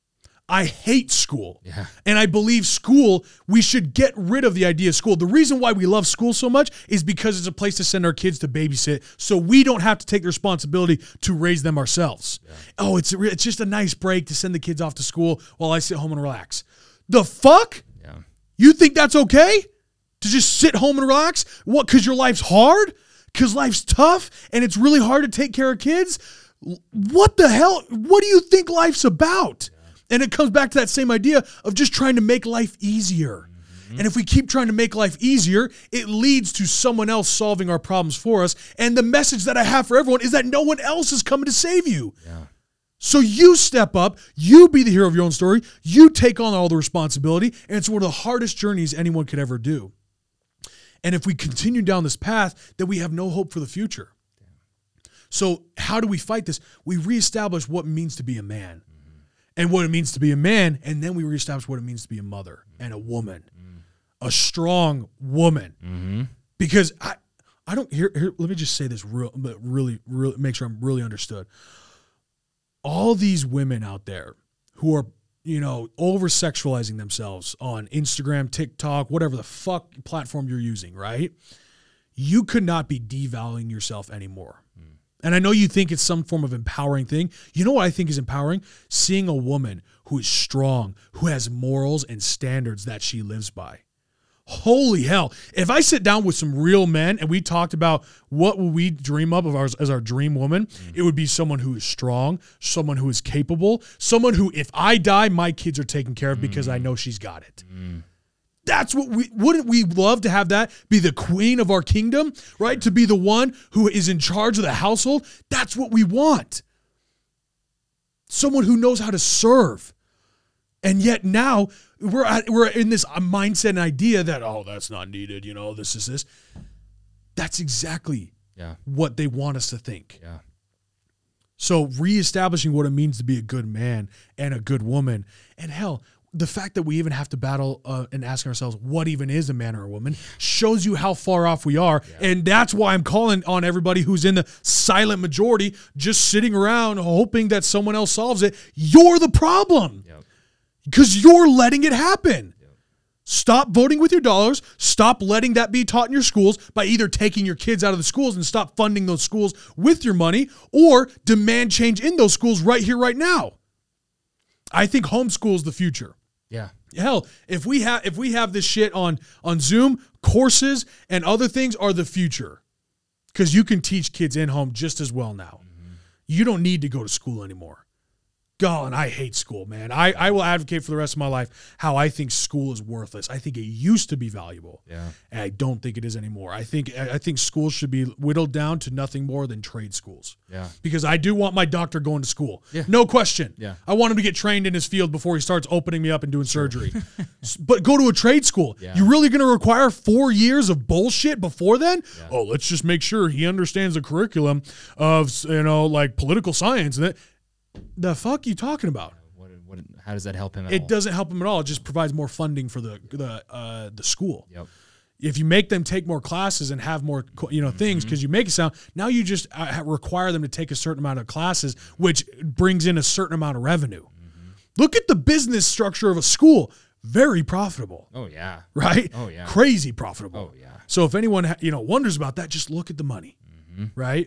S1: I hate school.
S2: Yeah.
S1: And I believe school, we should get rid of the idea of school. The reason why we love school so much is because it's a place to send our kids to babysit, so we don't have to take the responsibility to raise them ourselves. Yeah. Oh, it's, a, it's just a nice break to send the kids off to school while I sit home and relax. The fuck?
S2: Yeah.
S1: You think that's okay? To just sit home and relax? What, because your life's hard? Because life's tough and it's really hard to take care of kids? What the hell? What do you think life's about? Yeah. And it comes back to that same idea of just trying to make life easier. Mm-hmm. And if we keep trying to make life easier, it leads to someone else solving our problems for us. And the message that I have for everyone is that no one else is coming to save you.
S2: Yeah.
S1: So you step up, you be the hero of your own story, you take on all the responsibility, and it's one of the hardest journeys anyone could ever do. And if we continue down this path, then we have no hope for the future. So how do we fight this? We reestablish what it means to be a man, mm-hmm. and what it means to be a man, and then we reestablish what it means to be a mother and a woman, mm-hmm. a strong woman.
S2: Mm-hmm.
S1: Because I, I don't, here, here, let me just say this real, really, really, make sure I'm really understood. All these women out there who are, you know, over-sexualizing themselves on Instagram, TikTok, whatever the fuck platform you're using, right? You could not be devaluing yourself anymore. Mm. And I know you think it's some form of empowering thing. You know what I think is empowering? Seeing a woman who is strong, who has morals and standards that she lives by. Holy hell. If I sit down with some real men and we talked about what would we dream up of ours as our dream woman, mm. it would be someone who is strong, someone who is capable, someone who, if I die, my kids are taken care of mm. because I know she's got it. Mm. That's what we, wouldn't we love to have that be the queen of our kingdom, right? To be the one who is in charge of the household. That's what we want. Someone who knows how to serve. And yet now we're at, we're in this mindset and idea that, oh, that's not needed. You know, this is this. That's exactly
S2: yeah.
S1: what they want us to think.
S2: Yeah.
S1: So reestablishing what it means to be a good man and a good woman. And hell, the fact that we even have to battle uh, and asking ourselves what even is a man or a woman shows you how far off we are. Yeah. And that's why I'm calling on everybody who's in the silent majority, just sitting around hoping that someone else solves it. You're the problem.
S2: Yep.
S1: Because you're letting it happen. Yep. Stop voting with your dollars. Stop letting that be taught in your schools by either taking your kids out of the schools and stop funding those schools with your money, or demand change in those schools right here, right now. I think homeschool is the future.
S2: Yeah.
S1: Hell, if we have if we have this shit on, on Zoom, courses and other things are the future. Because you can teach kids in home just as well now. Mm-hmm. You don't need to go to school anymore. God, and I hate school, man. I, I will advocate for the rest of my life how I think school is worthless. I think it used to be valuable.
S2: Yeah.
S1: And I don't think it is anymore. I think I think schools should be whittled down to nothing more than trade schools.
S2: Yeah.
S1: Because I do want my doctor going to school.
S2: Yeah.
S1: No question.
S2: Yeah.
S1: I want him to get trained in his field before he starts opening me up and doing surgery. But go to a trade school.
S2: Yeah.
S1: You really going to require four years of bullshit before then? Yeah. Oh, let's just make sure he understands the curriculum of, you know, like political science. And that. The fuck you talking about?
S2: What, what, how does that help him at
S1: It
S2: all?
S1: doesn't help him at all. It just provides more funding for the the uh, the school.
S2: Yep.
S1: If you make them take more classes and have more, you know, mm-hmm. things, because you make it sound, now you just uh, require them to take a certain amount of classes, which brings in a certain amount of revenue. Mm-hmm. Look at the business structure of a school. Very profitable.
S2: Oh, yeah.
S1: Right?
S2: Oh, yeah.
S1: Crazy profitable.
S2: Oh, yeah.
S1: So if anyone, you know, wonders about that, just look at the money. Mm-hmm. Right?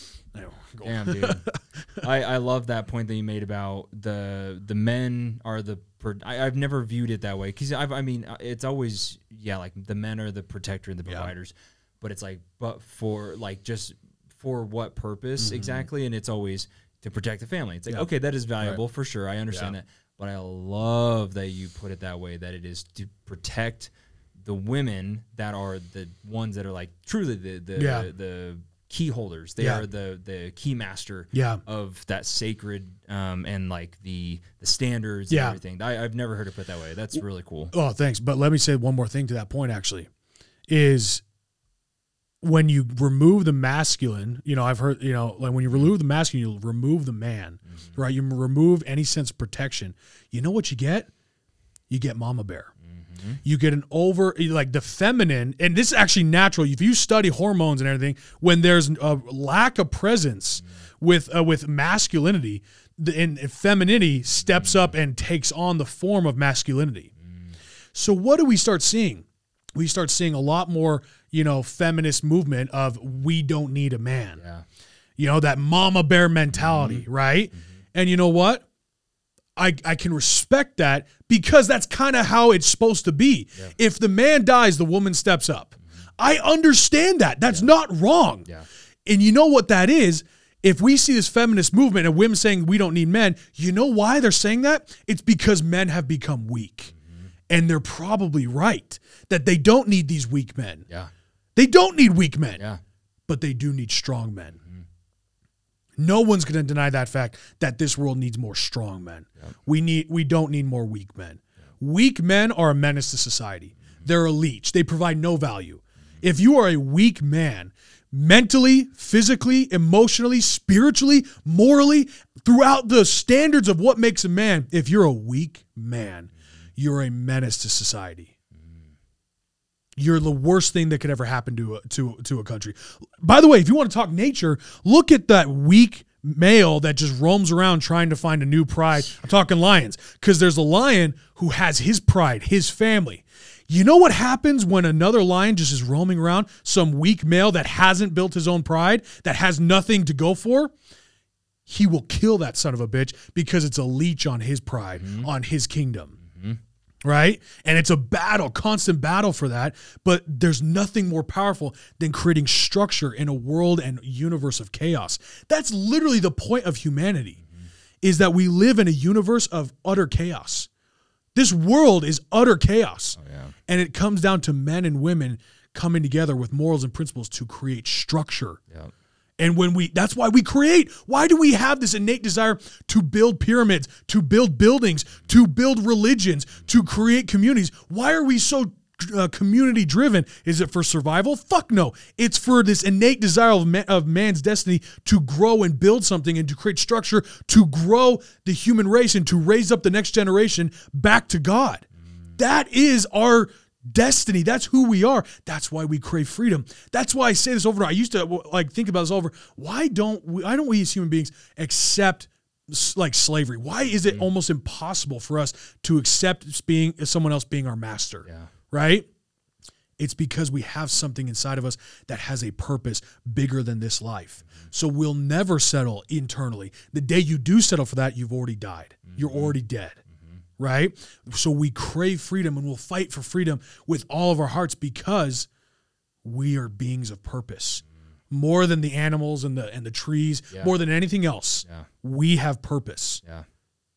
S2: Damn, dude. I, I love that point that you made about the the men are the pro- I, I've never viewed it that way because I've I mean it's always yeah like the men are the protector and the providers, yeah. but it's like but for like just for what purpose mm-hmm. exactly, and it's always to protect the family. It's like yeah. okay, that is valuable right. for sure. I understand yeah. that, but I love that you put it that way, that it is to protect the women that are the ones that are like truly the the yeah. the, the key holders. They yeah. are the the key master
S1: yeah.
S2: of that sacred um, and like the the standards
S1: yeah.
S2: and everything. I, I've never heard it put that way. That's really cool.
S1: Oh, thanks. But let me say one more thing to that point, actually, is when you remove the masculine, you know, I've heard, you know, like when you remove the masculine, you remove the man, mm-hmm. right? You remove any sense of protection. You know what you get? You get mama bear. You get an over, like the feminine, and this is actually natural. If you study hormones and everything, when there's a lack of presence mm-hmm. with uh, with masculinity, the and femininity steps up and takes on the form of masculinity. Mm-hmm. So what do we start seeing? We start seeing a lot more, you know, feminist movement of we don't need a man.
S2: Yeah.
S1: You know, that mama bear mentality, mm-hmm. right? Mm-hmm. And you know what? I, I can respect that because that's kind of how it's supposed to be. Yeah. If the man dies, the woman steps up. Mm-hmm. I understand that. That's yeah. not wrong.
S2: Yeah.
S1: And you know what that is? If we see this feminist movement and women saying we don't need men, you know why they're saying that? It's because men have become weak. Mm-hmm. And they're probably right that they don't need these weak men.
S2: Yeah.
S1: They don't need weak men.
S2: Yeah.
S1: But they do need strong men. No one's going to deny that fact that this world needs more strong men. Yep. We need we don't need more weak men. Yep. Weak men are a menace to society. Mm-hmm. They're a leech. They provide no value. Mm-hmm. If you are a weak man, mentally, physically, emotionally, spiritually, morally, throughout the standards of what makes a man, if you're a weak man, mm-hmm. you're a menace to society. You're the worst thing that could ever happen to a, to, to a country. By the way, if you want to talk nature, look at that weak male that just roams around trying to find a new pride. I'm talking lions, because there's a lion who has his pride, his family. You know what happens when another lion just is roaming around, some weak male that hasn't built his own pride, that has nothing to go for? He will kill that son of a bitch because it's a leech on his pride, mm-hmm. on his kingdom. Mm-hmm. Right? And it's a battle, constant battle for that. But there's nothing more powerful than creating structure in a world and universe of chaos. That's literally the point of humanity, mm-hmm. is that we live in a universe of utter chaos. This world is utter chaos.
S2: Oh, yeah.
S1: And it comes down to men and women coming together with morals and principles to create structure.
S2: Yeah.
S1: And when we, that's why we create. Why do we have this innate desire to build pyramids, to build buildings, to build religions, to create communities? Why are we so uh, community driven? Is it for survival? Fuck no. It's for this innate desire of, man, of man's destiny to grow and build something and to create structure, to grow the human race and to raise up the next generation back to God. That is our destiny. That's who we are. That's why we crave freedom. That's why I say this over and over. I used to like think about this over. Why don't we, why don't we as human beings accept like slavery? Why is it almost impossible for us to accept being someone else being our master?
S2: Yeah.
S1: Right? It's because we have something inside of us that has a purpose bigger than this life. Mm-hmm. So we'll never settle internally. The day you do settle for that, you've already died. Mm-hmm. You're already dead. Right? So we crave freedom and we'll fight for freedom with all of our hearts because we are beings of purpose. More than the animals and the and the trees, yeah. more than anything else.
S2: Yeah.
S1: We have purpose.
S2: Yeah.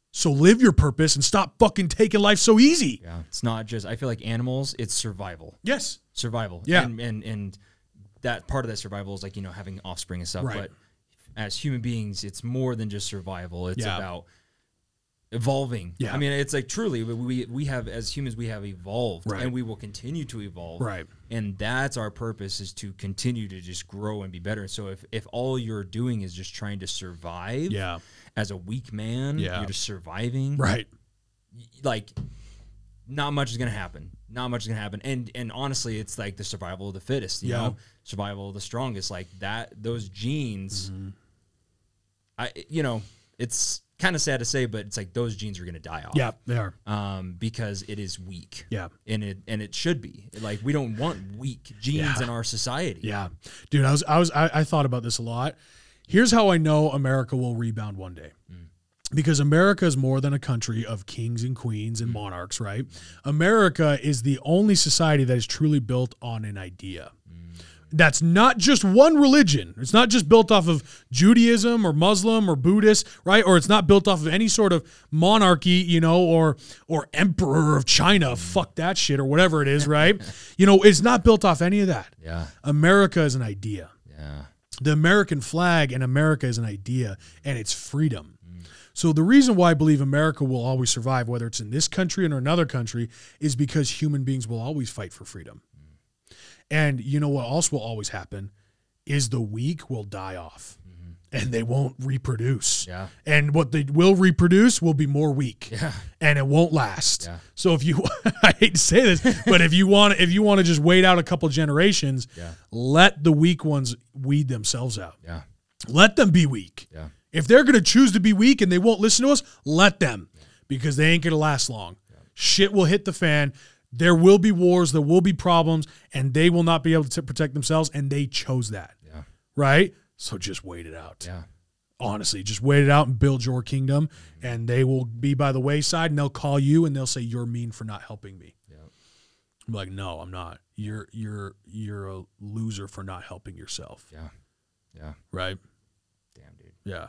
S1: So live your purpose and stop fucking taking life so easy.
S2: Yeah. It's not just, I feel like animals, it's survival.
S1: Yes.
S2: Survival.
S1: Yeah.
S2: And, and, and that part of that survival is like, you know, having offspring and stuff.
S1: Right.
S2: But as human beings, it's more than just survival. It's
S1: Yeah.
S2: about evolving.
S1: Yeah.
S2: I mean, it's like truly, we we have, as humans, we have evolved,
S1: Right.
S2: and we will continue to evolve.
S1: Right.
S2: And that's our purpose, is to continue to just grow and be better. So if, if all you're doing is just trying to survive
S1: Yeah.
S2: as a weak man,
S1: Yeah.
S2: you're just surviving.
S1: Right.
S2: Like, not much is going to happen. Not much is going to happen. And and honestly, it's like the survival of the fittest, you
S1: Yeah.
S2: know, survival of the strongest. Like that, those genes,
S1: Mm-hmm.
S2: I, you know, it's kind of sad to say, but it's like those genes are going to die off.
S1: Yeah, they are.
S2: Um, because it is weak.
S1: Yeah.
S2: And it, and it should be. Like, we don't want weak genes
S1: Yeah.
S2: in our society.
S1: Yeah. Dude, I was I was I, I thought about this a lot. Here's how I know America will rebound one day. Because America is more than a country of kings and queens and monarchs, right? America is the only society that is truly built on an idea. That's not just one religion. It's not just built off of Judaism or Muslim or Buddhist, right? Or it's not built off of any sort of monarchy, you know, or or emperor of China. Fuck that shit, or whatever it is, right? You know, it's not built off any of that.
S2: Yeah.
S1: America is an idea.
S2: Yeah.
S1: The American flag and America is an idea, and it's freedom. So the reason why I believe America will always survive, whether it's in this country or another country, is because human beings will always fight for freedom. And you know what else will always happen is the weak will die off, mm-hmm. and they won't reproduce.
S2: Yeah.
S1: And what they will reproduce will be more weak.
S2: Yeah.
S1: And it won't last.
S2: Yeah.
S1: So if you, I hate to say this, but if you want, if you want to just wait out a couple generations,
S2: Yeah.
S1: let the weak ones weed themselves out.
S2: Yeah.
S1: Let them be weak.
S2: Yeah.
S1: If they're going to choose to be weak and they won't listen to us, let them, because they ain't going to last long. Yeah. Shit will hit the fan. There will be wars. There will be problems, and they will not be able to protect themselves, and they chose that.
S2: Yeah.
S1: Right? So just wait it out.
S2: Yeah.
S1: Honestly, just wait it out and build your kingdom, and they will be by the wayside, and they'll call you, and they'll say, you're mean for not helping me.
S2: Yeah.
S1: I'm like, no, I'm not. You're you're you're a loser for not helping yourself.
S2: Yeah. Yeah.
S1: Right?
S2: Damn, dude.
S1: Yeah.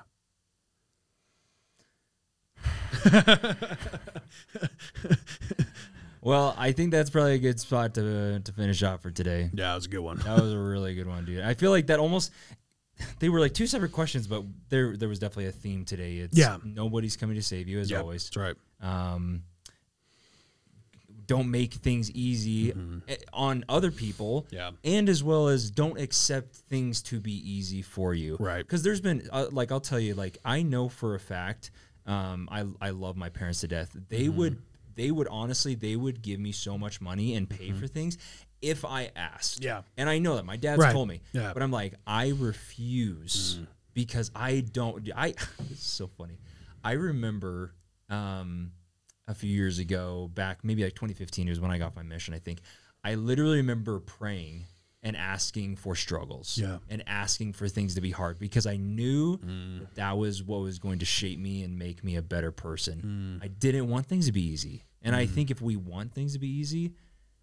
S2: Well, I think that's probably a good spot to to finish off for today.
S1: Yeah, it was a good one.
S2: That was a really good one, dude. I feel like that almost, they were like two separate questions, but there there was definitely a theme today. It's
S1: Yeah.
S2: nobody's coming to save you, as
S1: Yep,
S2: always.
S1: that's right.
S2: Um, don't make things easy on other people.
S1: Yeah.
S2: And as well as don't accept things to be easy for you.
S1: Right.
S2: Because there's been, uh, like, I'll tell you, like, I know for a fact, um, I, I love my parents to death. They
S1: Mm-hmm.
S2: would, they would honestly, they would give me so much money and pay for things if I asked.
S1: Yeah.
S2: And I know that my dad's
S1: Right.
S2: told me.
S1: Yeah.
S2: But I'm like, I refuse because I don't, I, this is so funny. I remember, um, a few years ago, back maybe like twenty fifteen, it was when I got my mission, I think. I literally remember praying and asking for struggles,
S1: Yeah.
S2: and asking for things to be hard, because I knew that, that was what was going to shape me and make me a better person. I didn't want things to be easy. And I think if we want things to be easy,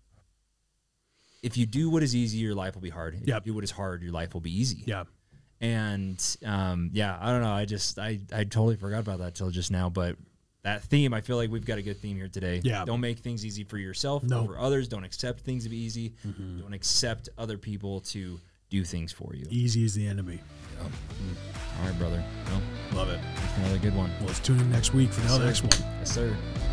S2: if you do what is easy, your life will be hard. If
S1: Yep.
S2: you do what is hard, your life will be easy.
S1: Yeah.
S2: And um, yeah, I don't know. I just, I, I totally forgot about that till just now, but that theme, I feel like we've got a good theme here today.
S1: Yeah.
S2: Don't make things easy for yourself
S1: No.
S2: or for others. Don't accept things to be easy. Don't accept other people to do things for you.
S1: Easy is the enemy.
S2: All right, brother. Well,
S1: Love it.
S2: another good one.
S1: Well, let's tune in next week for the
S2: Yes,
S1: next
S2: sir.
S1: one.
S2: Yes, sir.